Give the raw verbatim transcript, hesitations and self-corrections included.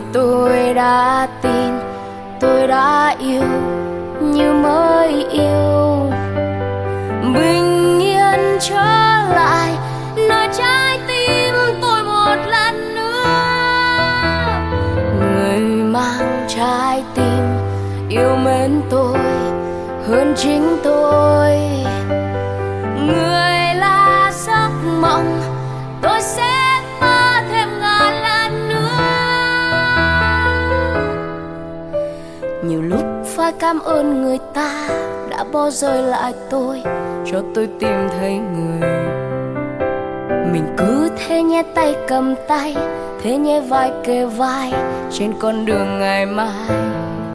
Tôi đã tin, tôi đã yêu như mới yêu. Bình yên trở lại nơi trái tim tôi một lần nữa. Người mang trái tim yêu mến tôi hơn chính tôi. Người là giấc mộng tôi sẽ mơ thêm ngàn lần nữa. Nhiều lúc phải cảm ơn người ta đã bỏ rơi lại tôi, cho tôi tìm thấy người. Mình cứ thế nhé tay cầm tay, thế nhé vai kề vai trên con đường ngày mai.